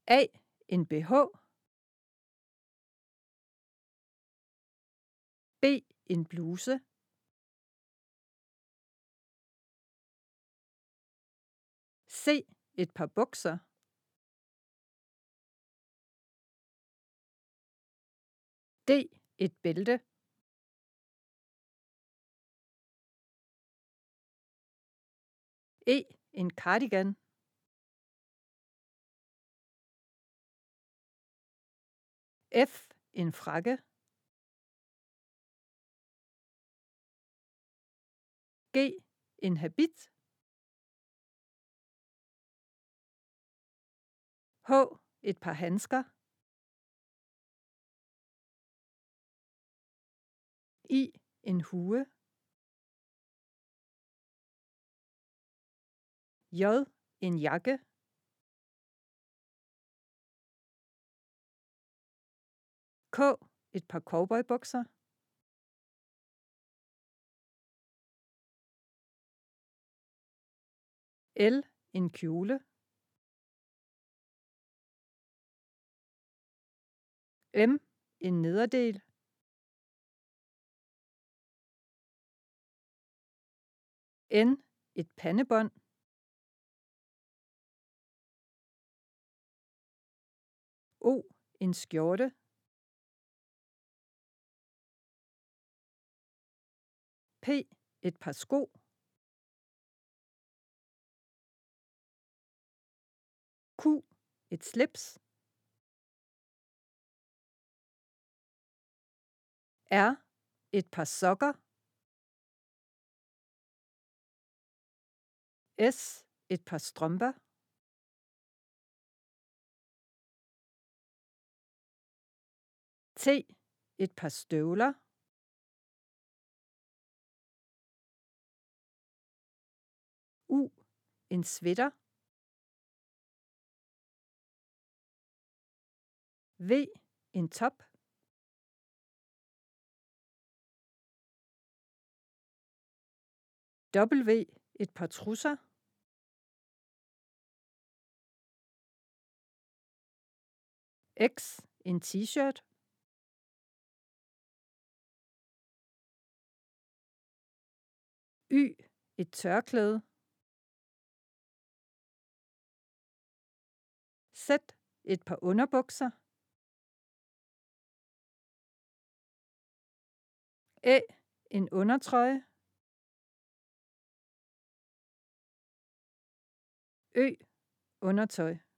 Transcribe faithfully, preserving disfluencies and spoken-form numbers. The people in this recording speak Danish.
A. En B H. B. En bluse. C. Et par bukser. D. Et bælte. E. En cardigan. F. En frakke. G. En habit. H. Et par handsker. I. En hue. J. En jakke. K. Et par cowboybukser. L. En kjole. M. En nederdel. N. Et pandebånd. O. En skjorte. P. Et par sko. Q. Et slips. R. Et par sokker. S. Et par strømper. T. Et par støvler. U. En sweater. V. En top. W. Et par trusser. X. En t-shirt. Y. Et tørklæde. Z. Et par underbukser. Æ. En undertrøje. Ø. Undertøj.